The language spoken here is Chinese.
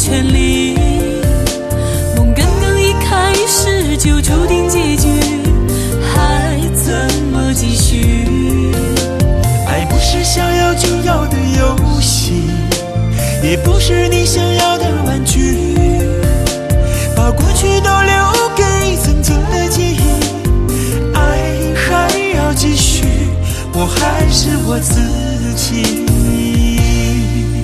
权利。梦刚刚一开始就注定结局，还怎么继续？ 爱不是想要就要的游戏，也不是你想要的玩具，把过去都留